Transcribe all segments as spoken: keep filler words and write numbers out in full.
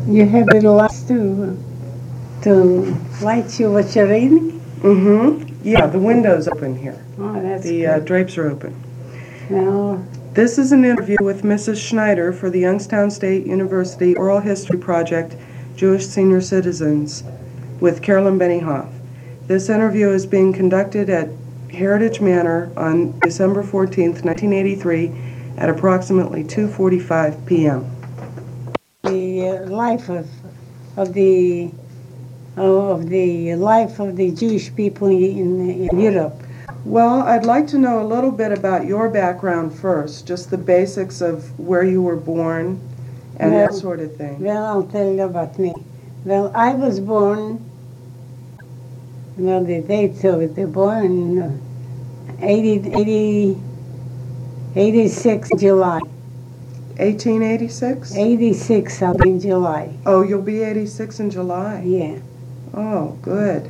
You have little lights to to light you what you're reading? Mm-hmm. Yeah, the window's open here. Oh, that's The uh, good. drapes are open. Well, This is an interview with Missus Schneider for the Youngstown State University Oral History Project, Jewish Senior Citizens, with Carolyn Benioff. This interview is being conducted at Heritage Manor on December fourteenth, nineteen eighty-three, at approximately two forty-five p m the uh, life of of the of the life of the Jewish people in, in Europe. Well, I'd like to know a little bit about your background first, just the basics of where you were born and Well, that sort of thing. Well, I'll tell you about me. Well, I was born. Well, the date of the born uh, eighty, eighty, eighty-six July. eighteen eighty-six? eighty-six in July. Oh, you'll be eighty-six in July. Yeah. Oh, good.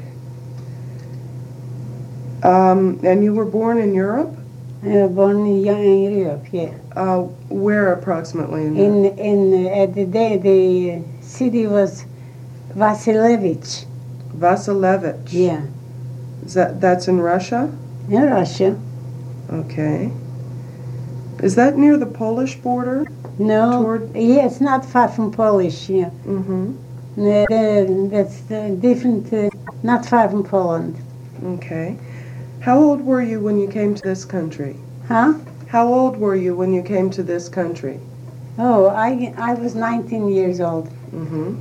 Um, and you were born in Europe? I was born in in Europe, yeah. Uh, where approximately in Europe? In in uh, at the day the city was Vasilevich. Vasilevich. Yeah, Is that that's in Russia? in Russia. Okay. Is that near the Polish border? No, Toward- yeah, it's not far from Polish. Yeah, Mm-hmm. Uh, that's uh, different. Uh, not far from Poland. Okay. How old were you when you came to this country? Huh? How old were you when you came to this country? Oh, I I was nineteen years old. Mm-hmm.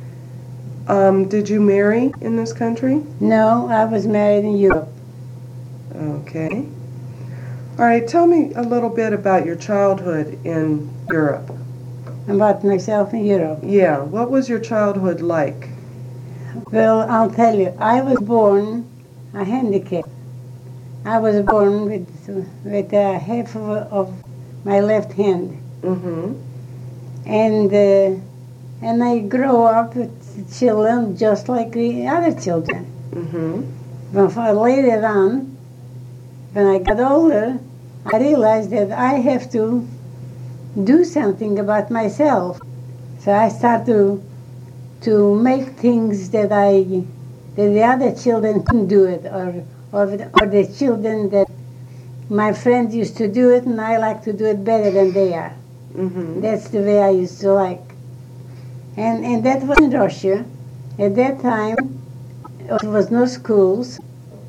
Um, did you marry in this country? No, I was married in Europe. Okay. All right, tell me a little bit about your childhood in Europe. About myself in Europe. Yeah, what was your childhood like? Well, I'll tell you. I was born a handicap. I was born with with a half of, of my left hand, Mm-hmm. and uh, and I grew up with children just like the other children. Mm-hmm. But for later on, when I got older, I realized that I have to do something about myself. So I started to to make things that I that the other children couldn't do it, or or the, or the children that my friends used to do it, and I like to do it better than they are. Mm-hmm. That's the way I used to like. And and that was in Russia. At that time, there was no schools,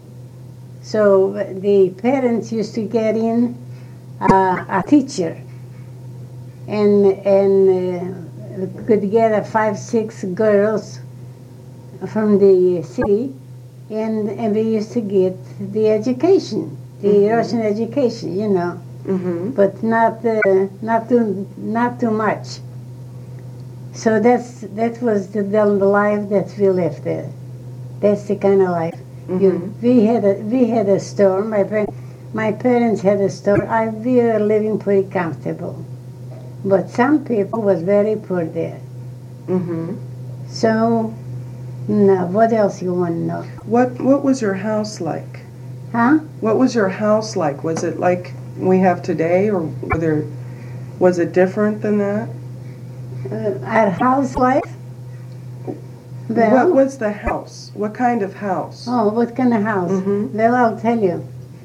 so the parents used to get in uh, a teacher, and and uh, could get a five six girls from the city, and and we used to get the education, the Mhm. Russian education, you know, Mm-hmm. but not uh, not too not too much. So that's that was the, the life that we lived there. That's the kind of life. You, Mm-hmm. we had a we had a store. My par- my parents had a store. I we were living pretty comfortable, but some people was very poor there. Mm-hmm. So, no. What else you want to know? What what was your house like? Huh? What was your house like? Was it like we have today, or were there, was it different than that? Uh, our house life? What Well, was the house? What kind of house? oh, what kind of house? Mhm. Well, I'll tell you.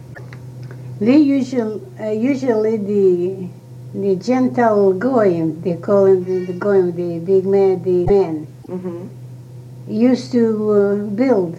We usually uh, usually the the gentle goyim, they call him the, the goyim, the big man, the man, Mm-hmm. used to uh, build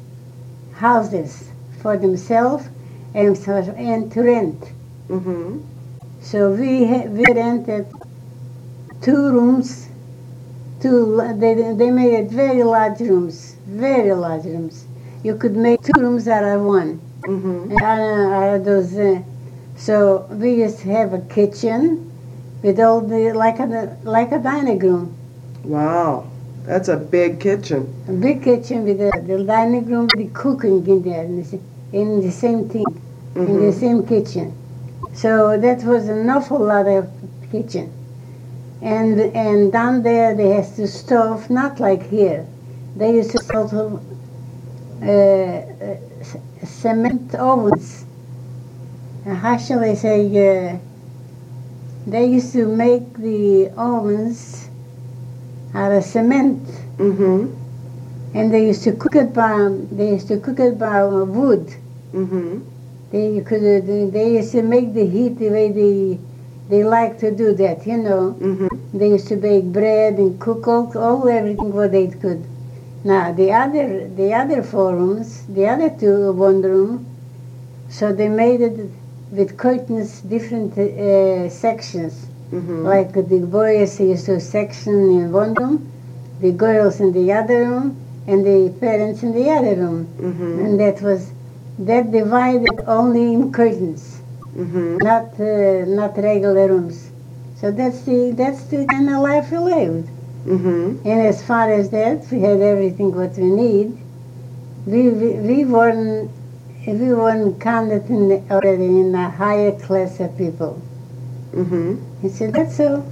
houses for themselves and for, and to rent. Mm-hmm. So we ha- we rented two rooms. Two they they made it very large rooms, very large rooms. You could make two rooms out of one. Mm-hmm. And, uh, out of those, uh, so we used to have a kitchen with all the like a like a dining room, Wow, that's a big kitchen. a big kitchen with the, the dining room with the cooking in there in the, sa- in the same thing, in the Mm-hmm. same kitchen. So that was an awful lot of kitchen. And and down there they has the stove, not like here. They used to sort of uh, uh, c- cement ovens. Uh, how shall I say? Uh, they used to make the ovens out of cement. Mm-hmm. And they used to cook it by, they used to cook it by wood. Mm-hmm. They could, uh, they used to make the heat the way they, they like to do that, you know. Mm-hmm. They used to bake bread and cook all, all everything what they could. Now the other, the other four rooms, the other two one room, so they made it with curtains, different uh, sections. Mm-hmm. Like the boys used to section in one room, the girls in the other room, and the parents in the other room. Mm-hmm. And that was, that divided only in curtains, Mm-hmm. not uh, not regular rooms. So that's the that's the kind of life we lived. Mm-hmm. And as far as that, we had everything what we need. We we, we weren't we weren't counted in the, already in a higher class of people. Mm-hmm. He said, that's so.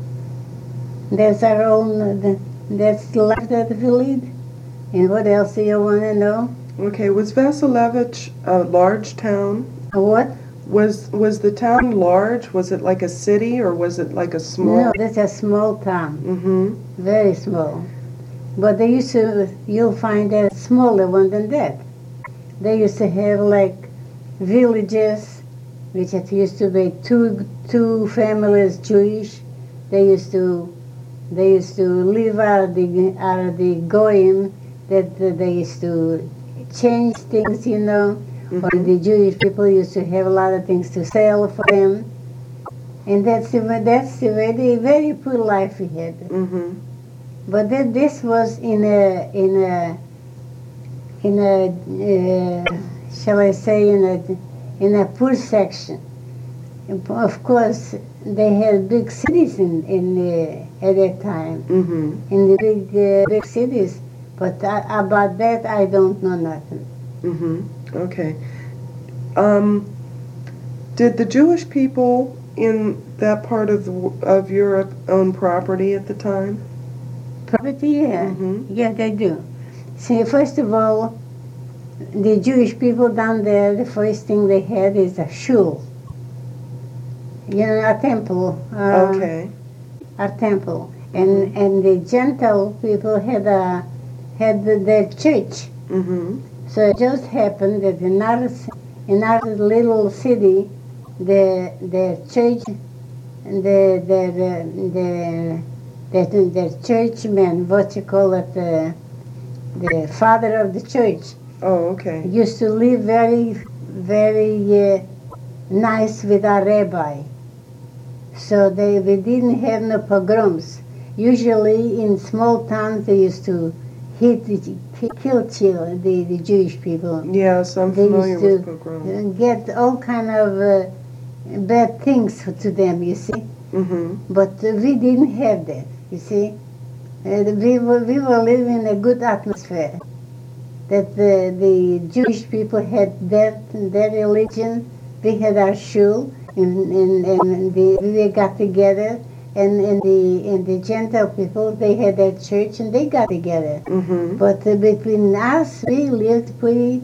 That's our own, that's the life that we lead. And what else do you want to know? Okay, was Vasilevich a large town? What? Was was the town large? Was it like a city or was it like a small? No, that's a small town, Mm-hmm. very small. But they used to, you'll find a smaller one than that. They used to have like villages, which it used to be two two families Jewish. They used to they used to live out of the out of the goyim, that that they used to change things, you know. Mm-hmm. Or the Jewish people used to have a lot of things to sell for them, and that's the way, that's the way the very poor life we had. Mm-hmm. But that this was in a in a in a uh, shall I say in a in a poor section. Of course, they had big cities in in the, at that time, Mm-hmm. in the big uh, big cities. But I, about that, I don't know nothing. Mm-hmm. Okay. Um, did the Jewish people in that part of the, of Europe own property at the time? Property, yeah, Mhm. yeah, they do. See, first of all, the Jewish people down there, the first thing they had is a shul. You know, a temple. Uh, Okay. A temple, and and the Gentile people had a had their church. Mm-hmm. So it just happened that in our in our little city, the the church, the the the the, the, the churchman, what you call it, the the father of the church, Oh, okay. used to live very very uh, nice with our rabbi. So they we didn't have no pogroms. Usually in small towns they used to hit, kill children, the, the Jewish people. Yes, I'm They familiar used with to pogrom. uh, get all kind of uh, bad things to them, you see. Mm-hmm. But uh, we didn't have that, you see. Uh, we were we were living in a good atmosphere. That the the Jewish people had their their religion, we had our shul, and and, and the, we got together. And, and the and the Gentile people, they had their church and they got together. Mm-hmm. But uh, between us, we lived pretty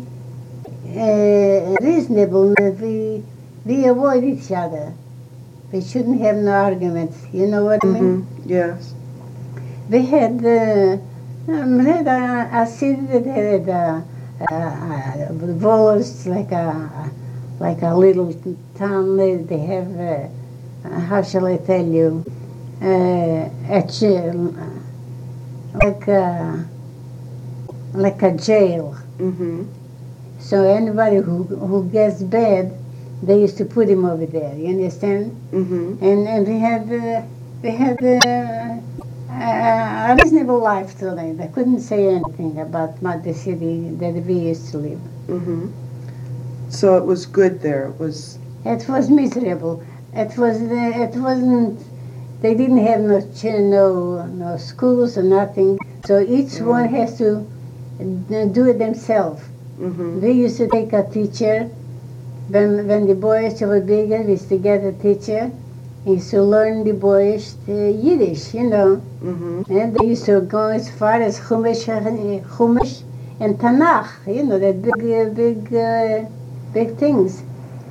uh, reasonable. We we avoid each other. We shouldn't have no arguments. You know what I mean? Mm-hmm. Yes. We had uh, um, we had a, a city that had a, a, a walls like a like a little town. They, they have uh, uh, how shall I tell you? Uh, a jail, like a like a jail. Mm-hmm. So anybody who who gets bad, they used to put him over there. You understand? Mm-hmm. And and we had uh, we had uh, a, a reasonable life to live. I couldn't say anything about my, the city that we used to live. Mm-hmm. So it was good there. It was. It was miserable. It was uh, it wasn't. They didn't have no ch- no no schools or nothing. So each Mm. one has to uh, do it themselves. Mm-hmm. We used to take a teacher. When when the boys were bigger, we used to get a teacher. He used to learn the boys uh, Yiddish, you know. Mm-hmm. And they used to go as far as Chumash, uh, Chumash and Tanakh, you know, the big, uh, big, uh, big things.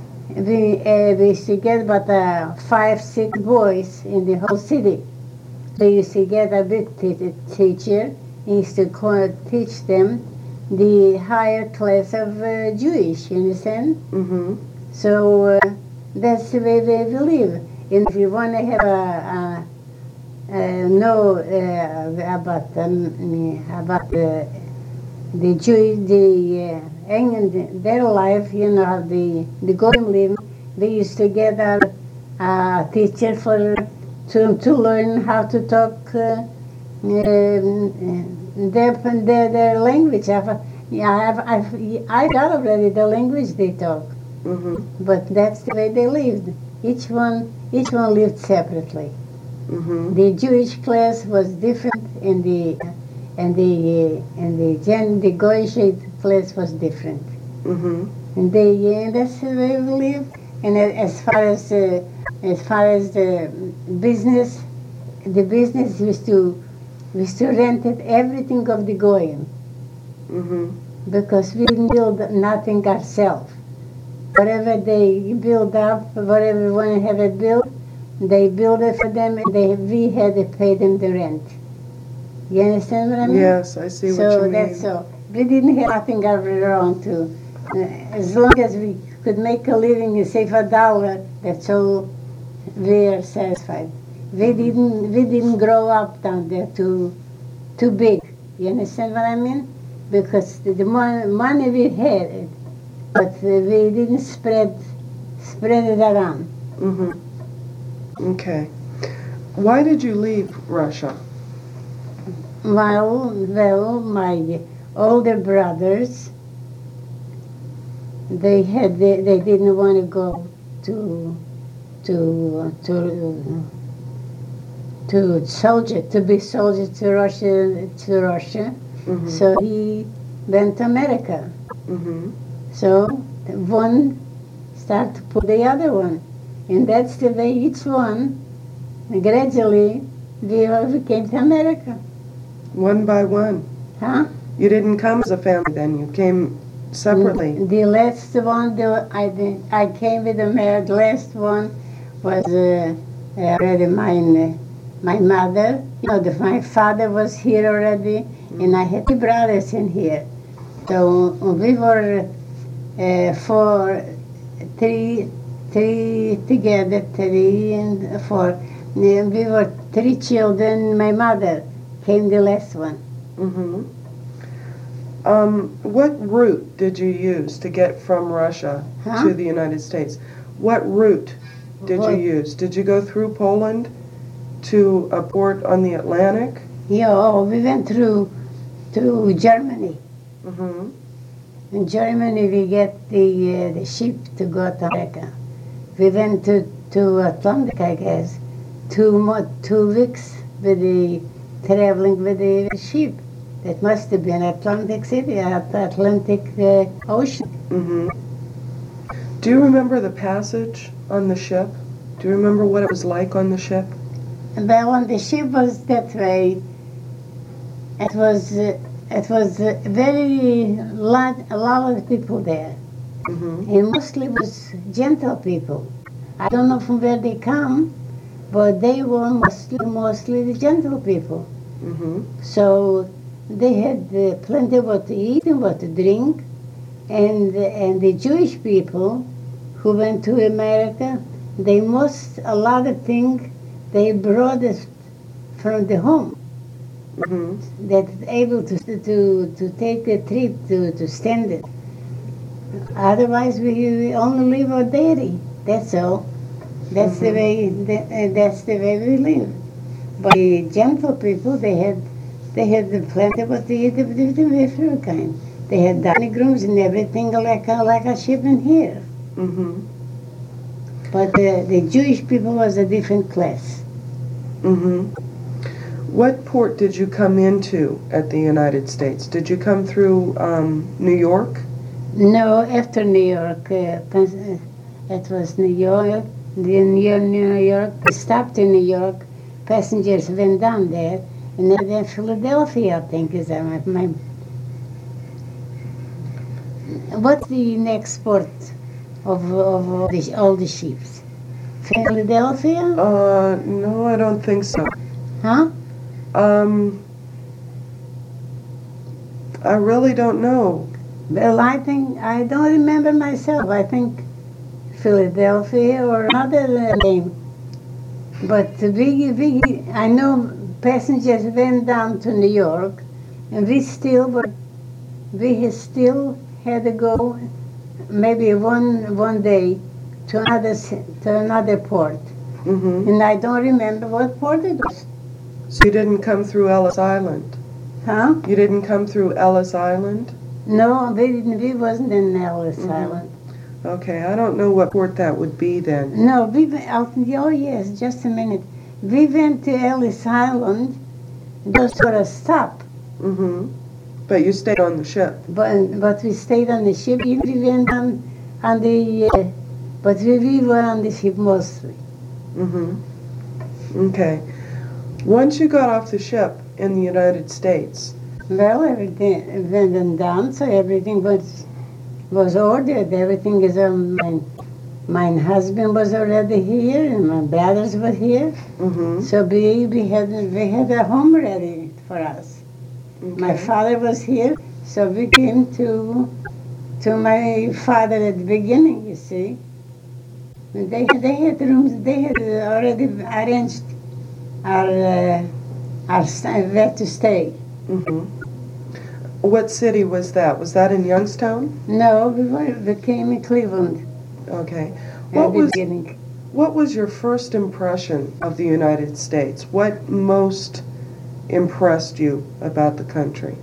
We, uh, we used to get about uh, five, six boys in the whole city. They used to get a big t- teacher. He used to co- teach them the higher class of uh, Jewish, you understand? Mm-hmm. So uh, that's the way they believe. And if you want to have a, a, a know uh, about um, about the the Jew, the uh, England, their life, you know, the the Goyim living, they used to get a, a teacher for to to learn how to talk uh, um, their, their their language. I've, yeah, I've, I've I got already the language they talk. Mm-hmm. But that's the way they lived. Each one, each one lived separately. Mm-hmm. The Jewish class was different, and the and the uh, and the gen the Goyish class was different. Mm-hmm. And they uh, that's the way we live. And a- as far as uh, as far as the business, the business used to we used to rented everything of the Goyim Mm-hmm. because we didn't build nothing ourselves. Whatever they build up, whatever we want to have it built, they build it for them, and they we had to pay them the rent. You understand what I mean? Yes, I see so what you mean. that's so. We didn't have nothing of our own to. Uh, as long as we could make a living and save a dollar, that's all. We are satisfied. We didn't. We didn't grow up down there too, too big. You understand what I mean? Because the, the mon- money we had, but uh, we didn't spread spread it around. Mm-hmm. Okay. Why did you leave Russia? Well, well, my older brothers, they had they, they didn't want to go to to to to soldier to be soldier to Russia to Russia. Mm-hmm. So he went to America. Mm-hmm. So one started to put the other one, and that's the way each one gradually we all came to America. One by one. Huh? You didn't come as a family then. You came separately. The last one, the, I did, I came with the married. The last one was uh, already mine. Uh, my mother, you know, the, my father was here already, and I had two brothers in here. So we were uh, four, three, three together, three and four. And we were three children. My mother came the last one. Mm-hmm. Um, what route did you use to get from Russia Huh? to the United States? What route did What? you use? Did you go through Poland to a port on the Atlantic? Yeah, oh, we went through to Germany. Mm-hmm. In Germany, we get the uh, the ship to go to America. We went to, to Atlantic, I guess, two mo- two weeks with the traveling with the ship. That must have been Atlantic City, at Atlantic uh, Ocean. Mm-hmm. Do you remember the passage on the ship? Do you remember what it was like on the ship? Well, when the ship was that way, it was uh, it was uh, very lot a lot of people there, Mm-hmm. and mostly was gentle people. I don't know from where they come, but they were mostly mostly the gentle people. Mm-hmm. So they had uh, plenty what to eat and what to drink, and and the Jewish people who went to America, they most a lot of things they brought us from the home. Mm-hmm. That able to to to take the trip to to stand it. Otherwise, we, we only live on dairy. That's all. That's the Mhm. way. That, uh, that's the way we live. But the gentle people, they had they had the plenty what to eat of the different kind. They had dining rooms and everything like a, like a ship in here. Mm-hmm. But the, the Jewish people was a different class. Mm-hmm. What port did you come into at the United States? Did you come through um, New York? No, after New York, uh, Pens- uh, it was New York. Then near New York, we stopped in New York. Passengers went down there, and then then Philadelphia, I think, is uh, my, my. What's the next port of of all the, all the ships? Philadelphia. Uh, no, I don't think so. Huh? Um, I really don't know. Well, I think, I don't remember myself. I think Philadelphia or another name. But we, we, I know passengers went down to New York, and we still were, we still had to go maybe one one day to another ci- to another port, Mm-hmm. and I don't remember what port it was. So you didn't come through Ellis Island? Huh? You didn't come through Ellis Island? No, we didn't. We wasn't in Ellis Mhm. Island. Okay, I don't know what port that would be then. No, we went out. Oh yes, just a minute. We went to Ellis Island just for a stop, Mm-hmm. But you stayed on the ship. but but we stayed on the ship. We went on on the, uh, but we, we were on the ship mostly. Mm-hmm. Okay. Once you got off the ship in the United States, Well, everything went and done, so everything was was ordered. Everything is um, my my husband was already here, and my brothers were here. mm-hmm. So we we had we had a home ready for us. My Okay. father was here, so we came to to my father at the beginning. You see, and they they had rooms. They had already arranged our uh, our st- where to stay. Mm-hmm. What city was that? Was that in Youngstown? No, we were we came in Cleveland Okay. at What the was beginning. what was your first impression of the United States? What most impressed you about the country?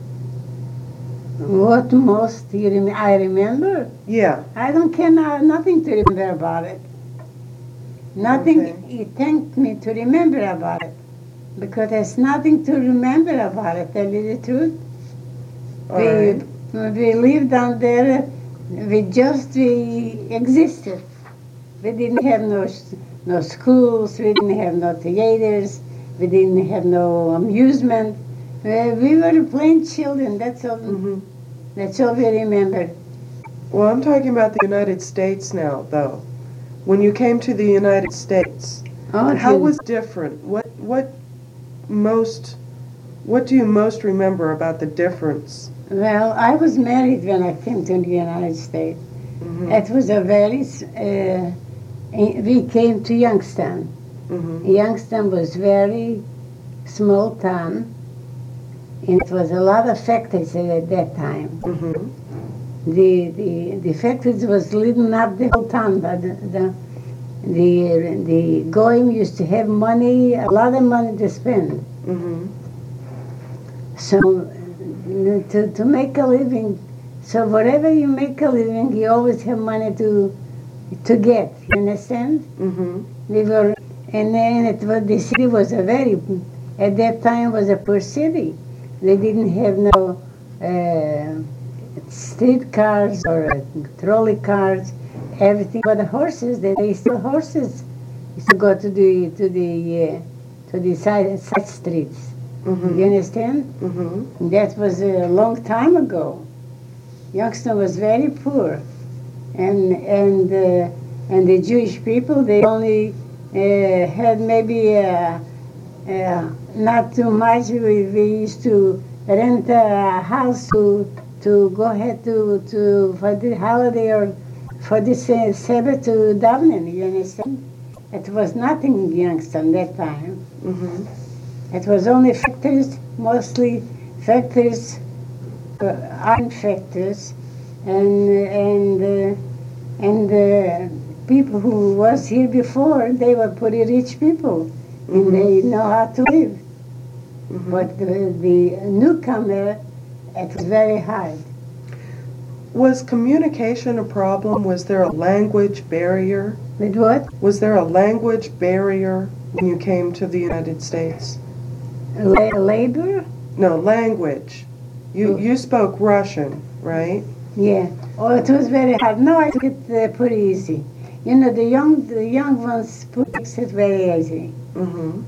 What most you rem- I remember? Yeah. I don't care now, nothing to remember about it. Nothing. Okay. He thanked me to remember about it, because there's nothing to remember about it. Tell you the truth. All we right. we lived down there. We just we existed. We didn't have no s- no schools. We didn't have no theaters. We didn't have no amusement. Uh, we were plain children. That's all. Mm-hmm. That's all we remember. Well, I'm talking about the United States now, though. When you came to the United States, Oh, how dear. was different? What what most what do you most remember about the difference? Well, I was married when I came to the United States. Mm-hmm. It was a very, uh, we came to Youngstown. Mm-hmm. Youngstown was very small town, and it was a lot of factories at that time. Mm-hmm. The the the factories was leading up the whole town, but the the the, the Goyim used to have money, a lot of money to spend. Mm-hmm. So to, to make a living, so whatever you make a living, you always have money to to get. You understand? Mm-hmm. We were, and then it was, the city was a very, at that time was a poor city. They didn't have no uh, street cars or uh, trolley cars. Everything but the horses. They, they still horses used to go to the to the uh, to the side side streets. Mm-hmm. You understand? Mm-hmm. That was a long time ago. Youngstown was very poor, and and uh, and the Jewish people, they only uh, had maybe uh, uh, not too much. We, we used to rent a house to to go ahead to, to for the holiday or for the uh, Sabbath to Dublin. You understand? It was nothing in Youngstown that time. Mm-hmm. It was only factories, mostly factories, uh, iron factories, and and uh, and uh, people who was here before, they were pretty rich people, and Mhm. they know how to live. Mm-hmm. But the, the newcomer, it was very hard. Was communication a problem? Was there a language barrier? With what? Was there a language barrier when you came to the United States? La- labor? No, language. You Oh. you spoke Russian, right? Yeah. Oh, it was very hard. No, I took it uh, pretty easy. You know, the young the young ones put it very easy. Mm-hmm.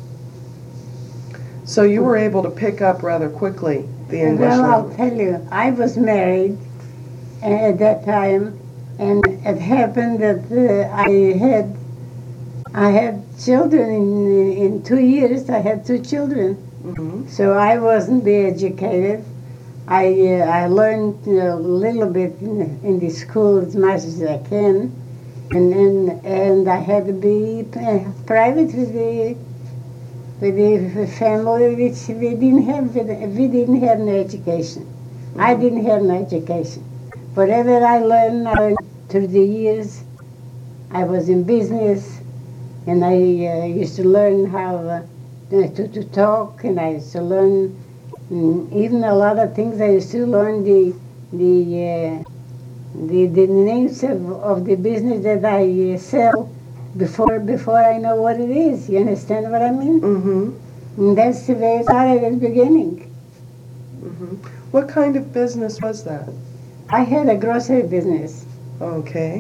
So you were able to pick up rather quickly the English Well, I'll language. tell you, I was married at that time, and it happened that uh, I had I had children. In, in two years, I had two children. Mm-hmm. So I wasn't be educated. I uh, I learned a little bit in, in the school as much as I can, and and, and I had to be uh, private with the with the family, which we didn't have. We didn't have no education. I didn't have no education. Whatever I learned, I learned through the years. I was in business, and I uh, used to learn how uh, to to talk, and I used to learn. Mm, even a lot of things I used to learn the the uh, the, the names of, of the business that I uh, sell before before I know what it is. You understand what I mean? Mm-hmm. And that's the way it started at the beginning. Mm-hmm. What kind of business was that? I had a grocery business. Okay.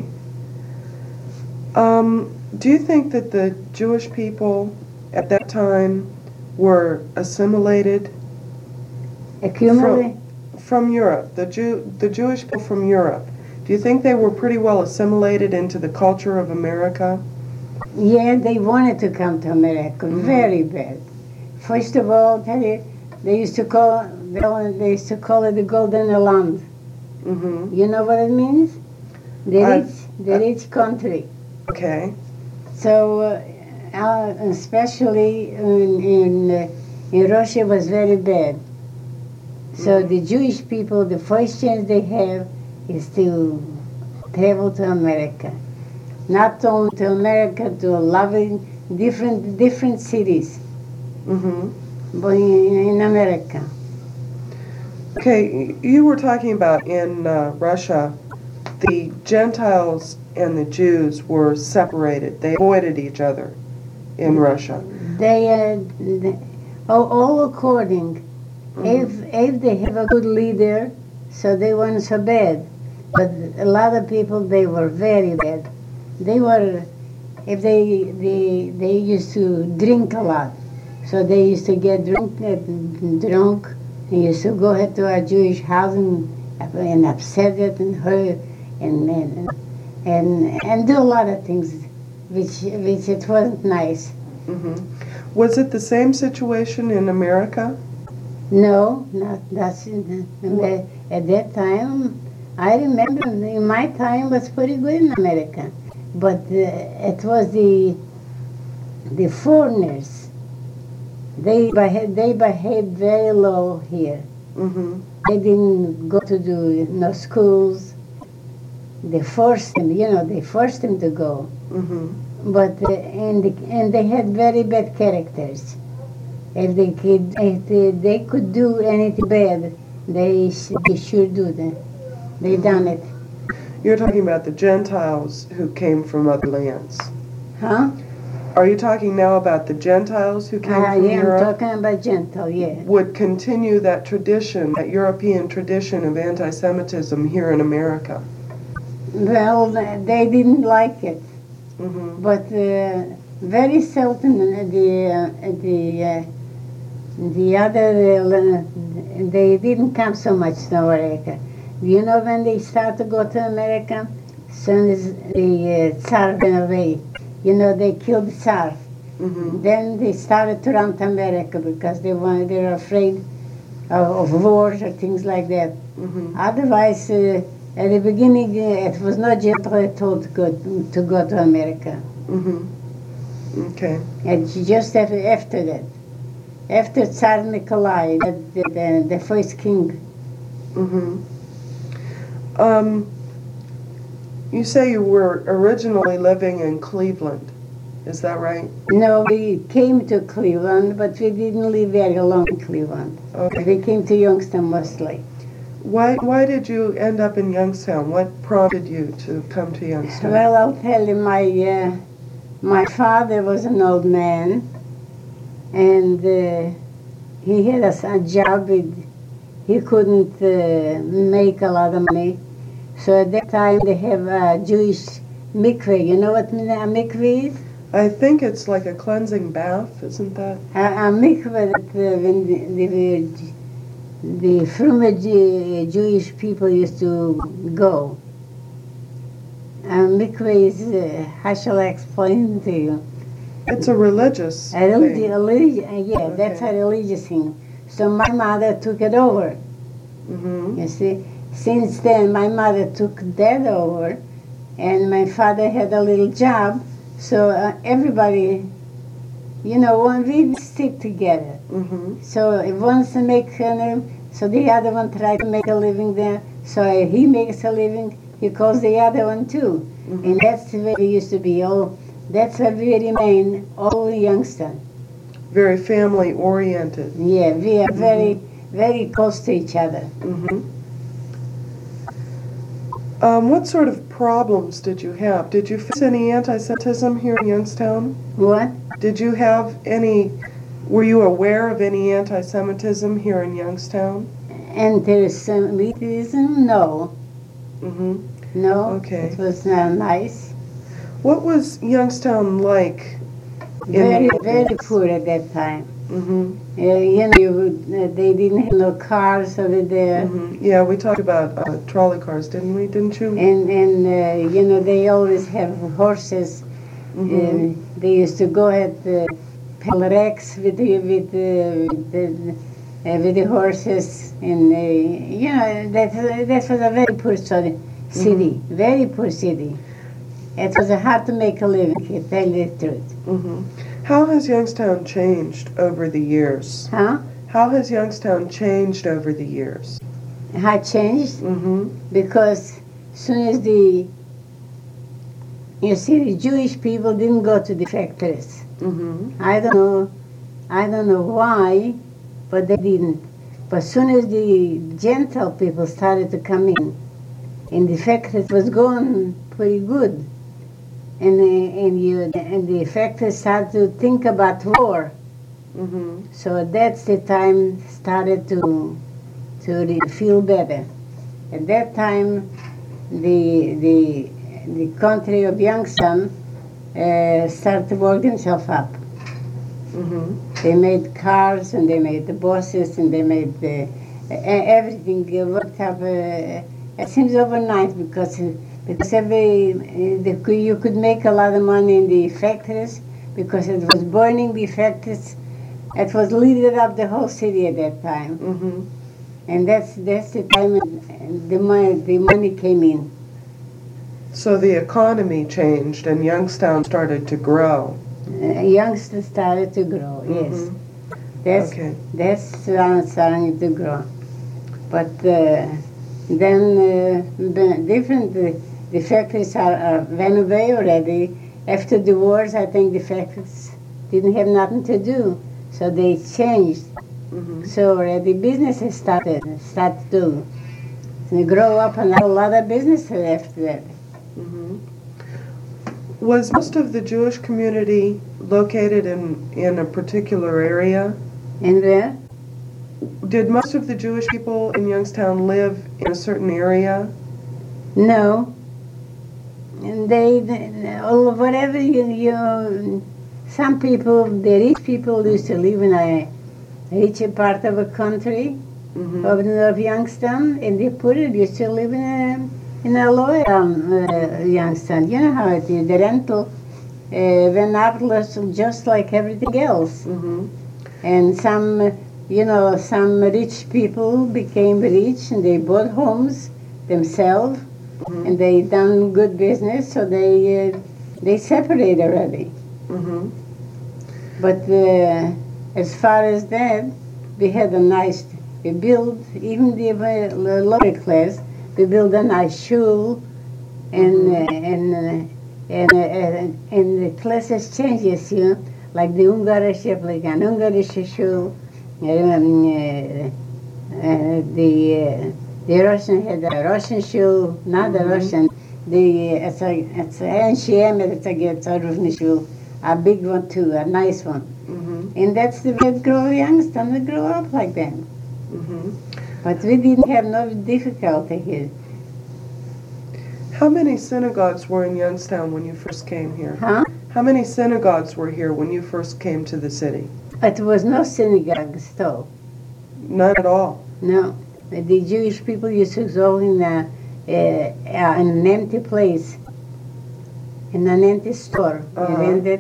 Um, do you think that the Jewish people at that time were assimilated? Accumulate. From, from Europe, the Jew, the Jewish people from Europe. Do you think they were pretty well assimilated into the culture of America? Yeah, they wanted to come to America, Mhm. very bad. First of all, tell you, they used to call they used to call it the Golden Land. Mm-hmm. You know what it means? The I- rich, the rich country. Okay. So, uh, uh, especially in in, uh, in Russia was very bad. So Mhm. the Jewish people, the first chance they have is to travel to America. Not only to America, to loving different different cities, Mm-hmm. but in, in America. Okay, you were talking about in uh, Russia, the Gentiles and the Jews were separated. They avoided each other in Russia. They, uh, they all, all according. If if they have a good leader, so they weren't so bad. But a lot of people, they were very bad. They were, if they they they used to drink a lot, so they used to get drunk uh, drunk. They used to go ahead to a Jewish house and, and upset it and hurt and and and and do a lot of things, which which it wasn't nice. Mm-hmm. Was it the same situation in America? No, not that's in the, at that time. I remember in my time was pretty good in America, but uh, it was the the foreigners. They beha- they behaved very low here. Mm-hmm. They didn't go to do no schools. They forced them, you know, they forced them to go. Mm-hmm. But uh, and the, and they had very bad characters. If they could, if they, they could do anything bad, they sh- they sure do that. They done it, You're talking about the Gentiles who came from other lands. huh? Are you talking now about the Gentiles who came Uh, from yeah, Europe? I'm talking about Gentile, yeah. Would continue that tradition, that European tradition of anti-Semitism here in America? Well, they didn't like it, Mm-hmm. but uh, very seldom uh, the uh, the uh, the other uh, they didn't come so much to America. You know when they start to go to America, as soon as the uh, Tsar went away, you know they killed the Tsar. Mm-hmm. Then they started to run to America because they wanted, they were afraid of, of wars or things like that. Mm-hmm. Otherwise, uh, at the beginning, uh, it was not Gentile told to go to go to America. Mm-hmm. Okay. And just after, after that, after Tsar Nikolai, the, the, the first king. Mm-hmm. Um, you say you were originally living in Cleveland. Is that right? No, we came to Cleveland, but we didn't live very long in Cleveland. Okay. We came to Youngstown mostly. Why why did you end up in Youngstown? What prompted you to come to Youngstown? Well, I'll tell you, my uh, my father was an old man, and uh, he had a, a job. With, he couldn't uh, make a lot of money, so at that time they have a Jewish mikveh. You know what a mikveh is? I think it's like a cleansing bath, isn't that? A, a mikveh that uh, when the, the, the former Jew- Jewish people used to go. A mikveh is, uh, how shall I explain to you? It's a religious A religi- thing. a religi- yeah, that's a Okay. religious thing. So my mother took it over. Mm-hmm. You see, since then my mother took that over, and my father had a little job. So uh, everybody, you know, when we stick together. Mm-hmm. So if one wants to make, uh, so the other one tries to make a living there. So he makes a living, he calls the other one too. Mm-hmm. And that's the way we used to be. All that's where we remain, all Youngstown. Very family oriented. Yeah, we are very, very close to each other. Mm-hmm. Um, what sort of problems did you have? Did you face any anti-Semitism here in Youngstown? What? Did you have any, were you aware of any anti-Semitism here in Youngstown? Anti-Semitism? No. Mm-hmm. No. Okay. It was not nice. What was Youngstown like? in Very, the very days? poor at that time. Mm-hmm. Uh, you know, you would, uh, they didn't have no cars over there. Mm-hmm. Yeah, we talked about uh, trolley cars, didn't we? Didn't you? And, and uh, you know, they always have horses. Mm-hmm. Uh, they used to go at the Pelrex with the, with the, with the, uh, with the horses. And, uh, you know, that, that was a very poor city, city very poor city. It was hard to make a living, to tell you the truth. Mm-hmm. How has Youngstown changed over the years? Huh? How has Youngstown changed over the years? How it changed? Mm-hmm. Because soon as the, you see, the Jewish people didn't go to the factories. Mm-hmm. I don't know, I don't know why, but they didn't. But soon as the Gentile people started to come in, and the factories was going pretty good, and the, and you and the factories started to think about war. Mm-hmm. So that's the time started to to re- feel better. At that time, the the the country of Youngstown uh, started to work themselves up. Mm-hmm. They made cars and they made the buses and they made the, uh, everything worked up. Uh, it seems overnight because uh, because every uh, the, you could make a lot of money in the factories because it was burning the factories. It was leading up the whole city at that time, Mm-hmm. and that's that's the time when the money the money came in. So the economy changed and Youngstown started to grow. Uh, youngsters started to grow. Yes, Mhm. that's Okay. that's uh, starting to grow. But uh, then uh, the different uh, the factories are, are went away already. After the wars, I think the factories didn't have nothing to do, so they changed. Mm-hmm. So already businesses started started to, to grow up, and a lot of businesses after that. Mm-hmm. Was most of the Jewish community located in, in a particular area? And where? Did most of the Jewish people in Youngstown live in a certain area? No. And they, they all whatever you, you, some people, the rich people used to live in a richer part of a country, Mm-hmm. of, of Youngstown, and the poor used to live in a, in a lower um, uh, Youngstown. You know how it is, the rental uh, went up just like everything else. Mm-hmm. And some, you know, some rich people became rich and they bought homes themselves, Mm-hmm. and they done good business, so they uh, they separate already. Mm-hmm. But uh, as far as that, we had a nice, we built, even the uh, lower class, we built a nice shul, and uh, and uh, and, uh, and and the classes changes, you know, like the Ungarische, like an Ungarische shul, um, uh, uh, the uh, the Russian had a Russian shul, not the Mhm. Russian, the uh, it's a it's a N C M, it's a it's a Russian shul, a big one too, a nice one. Mm-hmm. And that's the way it grew Youngstown. We grew up like that. Mm-hmm. But we didn't have no difficulty here. How many synagogues were in Youngstown when you first came here? Huh? How many synagogues were here when you first came to the city? It was no synagogue still. None at all. No. The Jewish people used to go in a, uh, an empty place, in an empty store. Uh-huh. And then that,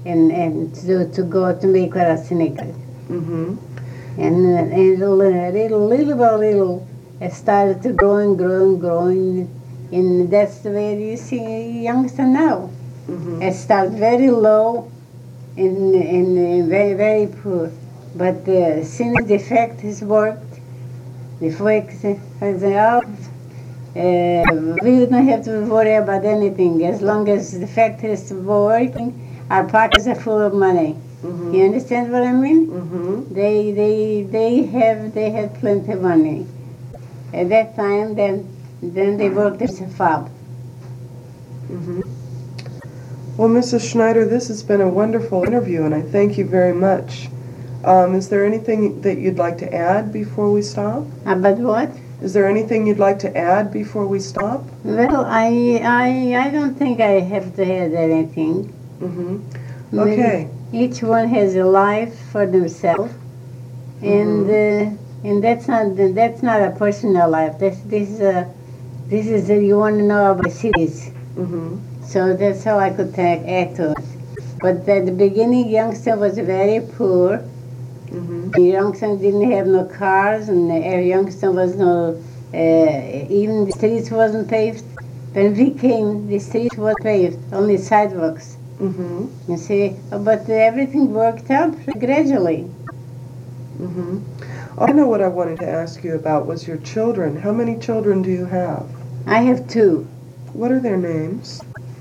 and, and to, to go to make a synagogue. Mm-hmm. And, uh, and little, little by little, it started to grow and grow and grow. And, and that's the way you see Youngstown now. Mm-hmm. It started very low and, and uh, very, very poor. But uh, since the factories worked, the factories has out, uh, we don't have to worry about anything. As long as the factories were working, our pockets are full of money. Mm-hmm. You understand what I mean? Mm-hmm. They they they have they had plenty of money. At that time, then then they worked as a fob. Mm-hmm. Well, Missus Schneider, this has been a wonderful interview, and I thank you very much. Um, is there anything that you'd like to add before we stop? About what? Is there anything you'd like to add before we stop? Well, I I I don't think I have to add anything. Mm-hmm. Okay. Each one has a life for themselves, and Mhm. uh, and that's not that's not a personal life. This this is a this is a, you want to know about cities. Mm-hmm. So that's how I could ta- add to it. But at the beginning, Youngstown was very poor. Mm-hmm. Youngstown didn't have no cars, and uh, Youngstown was no uh, even the streets wasn't paved. When we came, the streets were paved, only sidewalks. Mm-hmm. You see, but everything worked out gradually. Mm-hmm. I know what I wanted to ask you about was your children. How many children do you have? I have two. What are their names?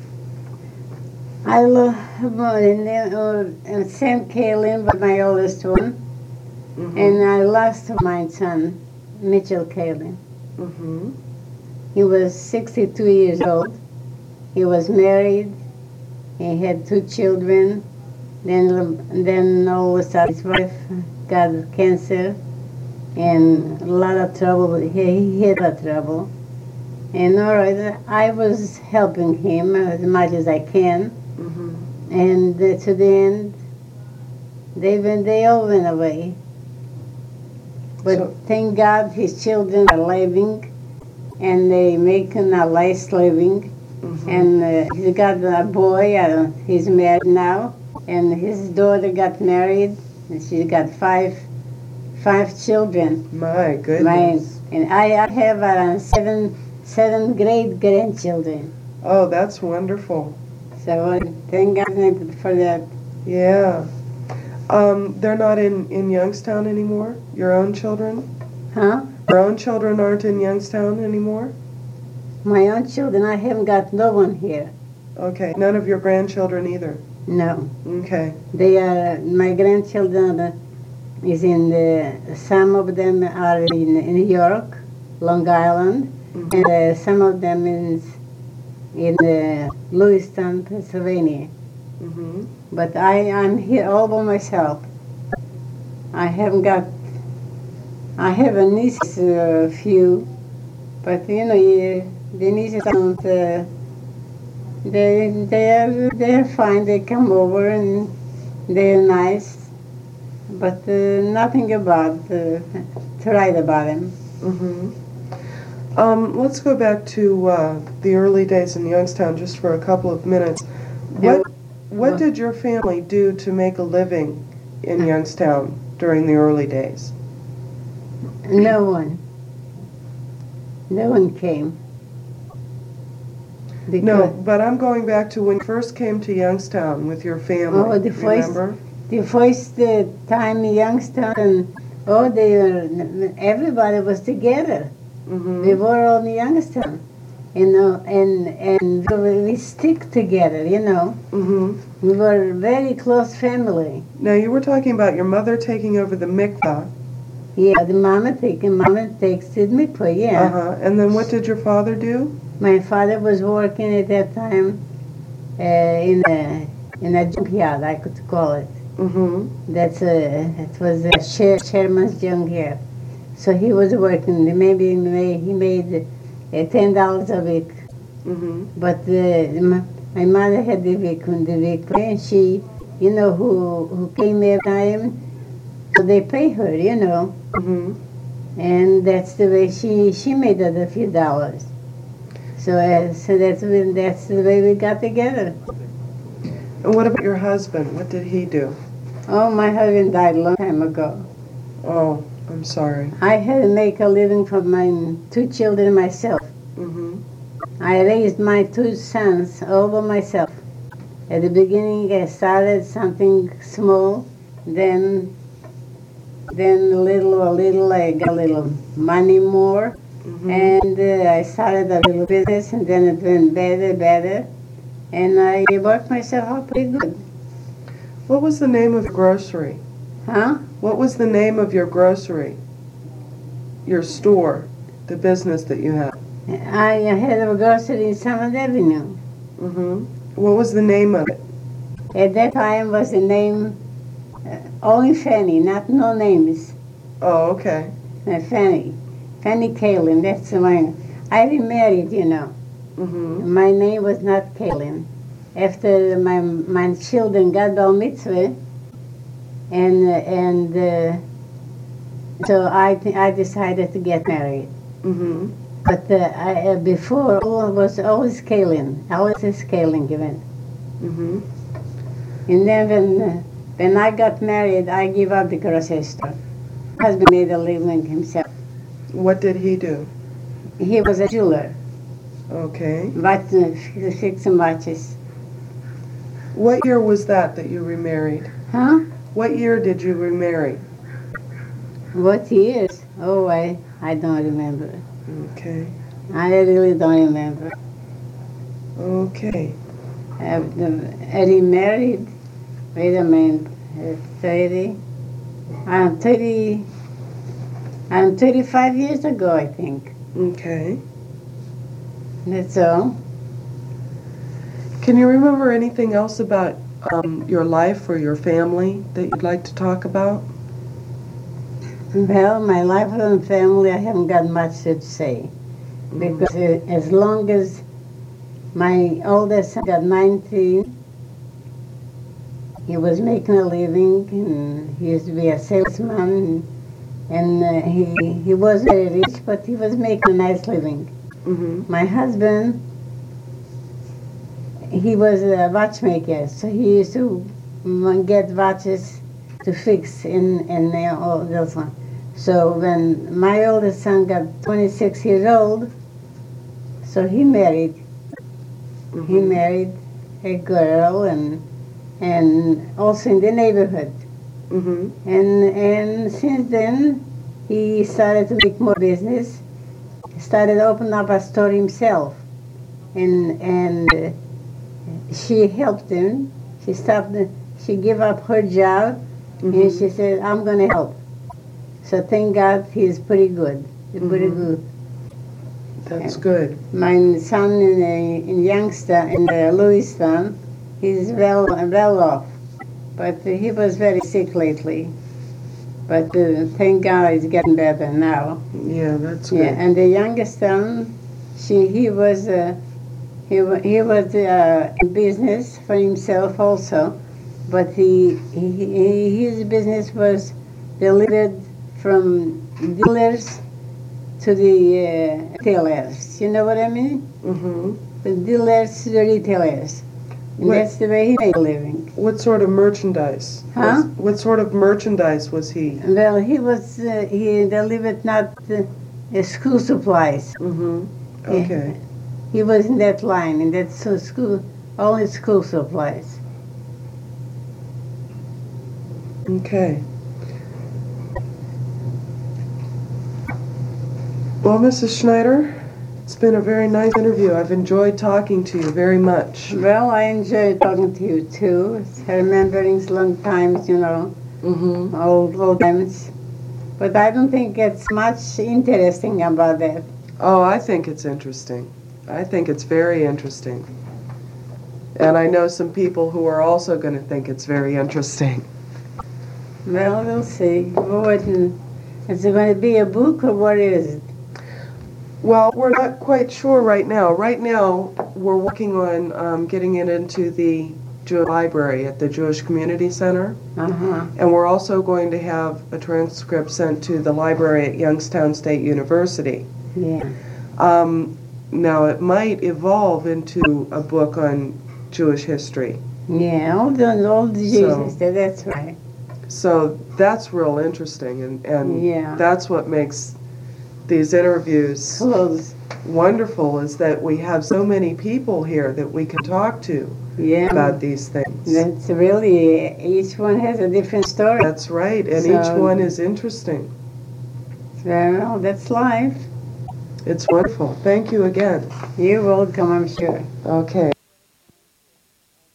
I love uh, Sam Kalin was my oldest one, Mm-hmm. and I lost my son, Mitchell Kalin. Mm-hmm. He was sixty-two years old. He was married. He had two children. Then, then all of a sudden, his wife got cancer, and a lot of trouble. He, he had a lot of trouble. And all right, I was helping him as much as I can. Mm-hmm. And uh, to the end, they went, they all went away. But So- thank God his children are living, and they making a nice living. Mm-hmm. And uh, he's got a boy, uh, he's married now, and his daughter got married, and she's got five five children. My Mine. goodness. And I, I have around seven, seven great grandchildren. Oh, that's wonderful. So uh, thank God for that. Yeah. Um, they're not in, in Youngstown anymore? Your own children? Huh? Your own children aren't in Youngstown anymore? My own children, I haven't got no one here. Okay. None of your grandchildren either? No. Okay. They are, my grandchildren uh, is in the, some of them are in, in New York, Long Island, Mhm. and uh, some of them is in uh, Lewiston, Pennsylvania. Mm-hmm. But I, I'm here all by myself. I haven't got, I have a niece, a uh, few, but you know, you, the nieces don't, uh, they, they're, they're fine, they come over and they're nice, but uh, nothing about, uh, to write about them. Mm-hmm. Um, let's go back to uh, the early days in Youngstown just for a couple of minutes. What what did your family do to make a living in Youngstown during the early days? No one. No one came. Because, No, but I'm going back to when you first came to Youngstown with your family. Oh, the first- remember? The first uh, time in Youngstown, oh, they were, everybody was together. Mm-hmm. We were all in Youngstown, you know, and and we, we stick together, you know. Mm-hmm. We were a very close family. Now, you were talking about your mother taking over the mikvah. Yeah, the mama taking, mama takes the mikvah, yeah. Uh-huh. And then what did your father do? My father was working at that time uh, in a in a junkyard, I could call it. Mm-hmm. That's a, it was a chair, chairman's junkyard. So he was working, maybe he made, he made uh, ten dollars a week. Mm-hmm. But uh, my, my mother had the week, the week, and she, you know, who who came every time, so they pay her, you know. Mm-hmm. And that's the way she, she made it a few dollars. So uh, so that's when, that's the way we got together. And what about your husband? What did he do? Oh, my husband died a long time ago. Oh, I'm sorry. I had to make a living for my two children myself. Mm-hmm. I raised my two sons all by myself. At the beginning, I started something small, then, then a little, a little, I got a little money more, Mm-hmm. and uh, I started a little business, and then it went better, better, and I worked myself up pretty good. What was the name of your grocery? Huh? What was the name of your grocery? Your store, the business that you had? I had a grocery in Summit Avenue. Mm-hmm. What was the name of it? At that time was the name uh, only Fanny, not no names. Oh, okay. Uh, Fanny. Fanny Kalin, that's my... I remarried, you know. Mm-hmm. My name was not Kalin. After my my children got bar mitzvah, and uh, and uh, so I I decided to get married. Mm-hmm. But uh, I, uh, before it was always Kalin, always is Kalin given. Mm-hmm. And then when uh, when I got married, I gave up the grocery store. My husband made a living himself. What did he do? He was a jeweler, Okay. but uh, fixing watches. What year was that that you remarried? Huh? What year did you remarry? What years? Oh, I I don't remember. Okay. I really don't remember. Okay. I, I remarried. Wait a minute. uh, Thirty. I'm thirty. I'm thirty-five years ago, I think. Okay. That's all. Can you remember anything else about um, your life or your family that you'd like to talk about? Well, my life and family, I haven't got much to say. Because uh, as long as my oldest son got nineteen, he was making a living, and he used to be a salesman, and uh, he, he was very rich, but he was making a nice living. Mm-hmm. My husband, he was a watchmaker, so he used to mm, get watches to fix in, in the, all those one. So when my oldest son got twenty-six years old, so he married. Mm-hmm. He married a girl, and and also in the neighborhood. Mm-hmm. And and since then, he started to make more business. He started to open up a store himself, and and uh, she helped him. She stopped. She gave up her job, Mm-hmm. and she said, "I'm going to help." So thank God, he's pretty good. He's pretty Mhm. good. That's good. My son in, uh, in Youngstown, in uh, Lewiston, he's well well off, but uh, he was very sick lately. But uh, thank God he's getting better now. Yeah, that's good. Yeah, and the youngest son, she he was uh, he wa- he was uh, in business for himself also, but he, he, he his business was delivered from dealers to the uh, retailers. You know what I mean? Mm-hmm. The dealers to the retailers. And What- that's the way he made a living. What sort of merchandise? Huh? Was, what sort of merchandise was he? Well, he was uh, he delivered not uh, uh, school supplies. Mm-hmm. Okay. He was in that line, in that so school, only school supplies. Okay. Well, Missus Schneider, it's been a very nice interview. I've enjoyed talking to you very much. Well, I enjoyed talking to you too. It's remembering long times, you know, Mm-hmm. old old times. But I don't think it's much interesting about that. Oh, I think it's interesting. I think it's very interesting. And I know some people who are also going to think it's very interesting. Well, we'll see. What, is it going to be a book or what is it? Well, we're not quite sure right now. Right now, we're working on um, getting it into the Jewish library at the Jewish Community Center. Uh-huh. And we're also going to have a transcript sent to the library at Youngstown State University. Yeah. Um, now, it might evolve into a book on Jewish history. Yeah, all the all the So- Jesus. that- That's right. So that's real interesting, and, and Yeah. that's what makes these interviews Close. wonderful, is that we have so many people here that we can talk to Yeah. about these things. That's really, each one has a different story. That's right, and each So- one is interesting. Well, that's life. It's wonderful. Thank you again. You're welcome, I'm sure. Okay.